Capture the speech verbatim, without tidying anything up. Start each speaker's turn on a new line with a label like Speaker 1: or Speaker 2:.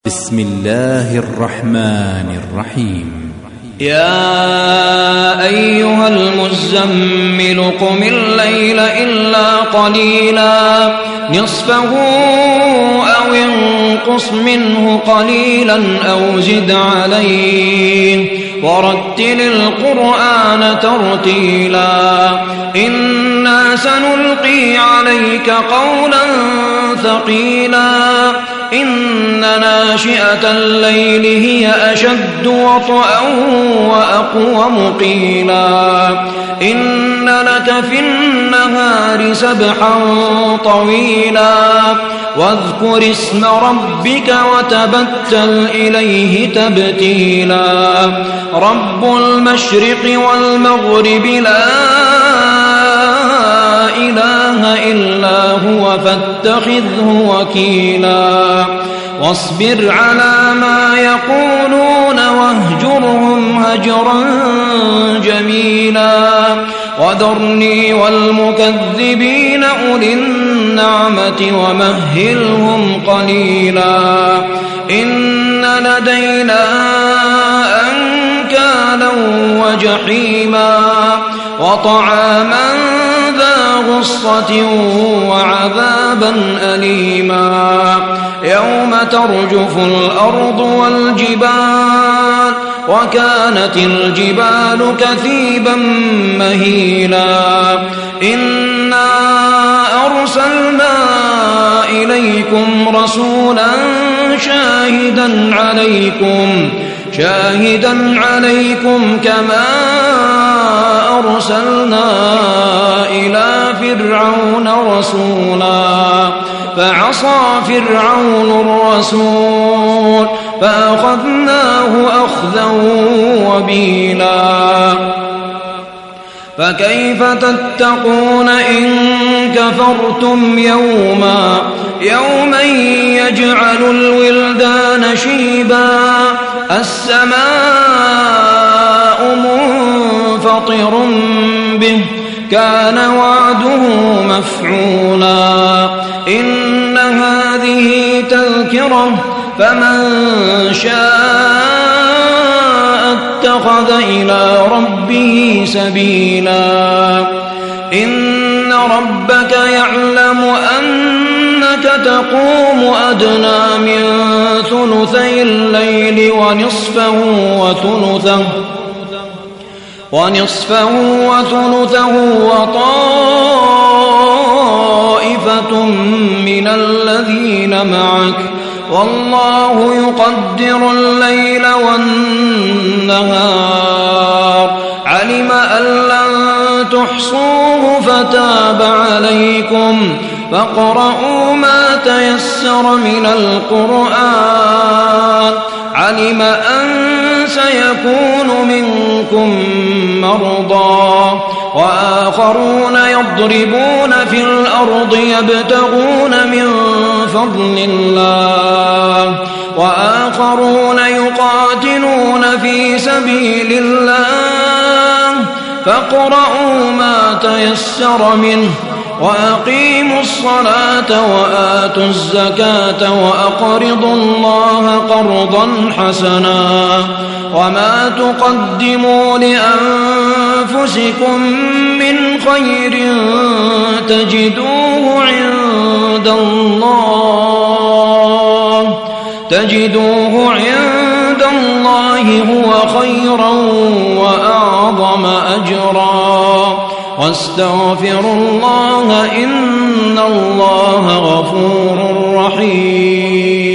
Speaker 1: بسم الله الرحمن الرحيم.
Speaker 2: يا أيها المزمل قم الليل إلا قليلا نصفه أو انقص منه قليلا أو زد عليه ورتل القرآن ترتيلا إنا سنلقي عليك قولا ثقيلا إن ناشئة الليل هي أشد وطئا وأقوم قيلا إن لك في النهار سبحا طويلا واذكر اسم ربك وتبتل إليه تبتيلا رب المشرق والمغرب لا إله إلا هو فاتخذه وكيلا واصبر على ما يقولون واهجرهم هجرا جميلا وذرني والمكذبين أولي النعمة ومهلهم قليلا إن لدينا أنكالا وجحيما وطعاما ذا غصة وعذابا أليما يوم ترجف الأرض والجبال وكانت الجبال كثيبا مهيلا إنا أرسلنا إليكم رسولا شاهدا عليكم شاهدا عليكم كما أرسلنا إلى فرعون رسولا فعصى فرعون الرسول فأخذناه أخذا وبيلا فكيف تتقون إن كفرتم يوما يوما يجعل الولدان شيبا السماء منفطر به كان وعده مفعولا إن هذه تذكرة فمن شاء اتخذ إلى ربه سبيلا إن ربك يعلم أنك تقوم أدنى من ثلثي الليل ونصفه وثلثه ونصفه وثلثه وطائفة من الذين معك والله يقدر الليل والنهار علم أن لن تحصوه فتاب عليكم فاقرؤوا ما تيسر من القرآن علم أن سيكون منكم مرضى وآخرون يضربون في الأرض يبتغون من فضل الله وآخرون يقاتلون في سبيل الله فاقرؤوا ما تيسر منه وأقيموا الصلاة وآتوا الزكاة وأقرضوا الله قرضا حسنا وما تقدموا لأنفسكم من خير تجدوه عند الله تجدوه عند الله هو خيرا وأعظم أجرا واستغفروا الله إن الله غفور رحيم.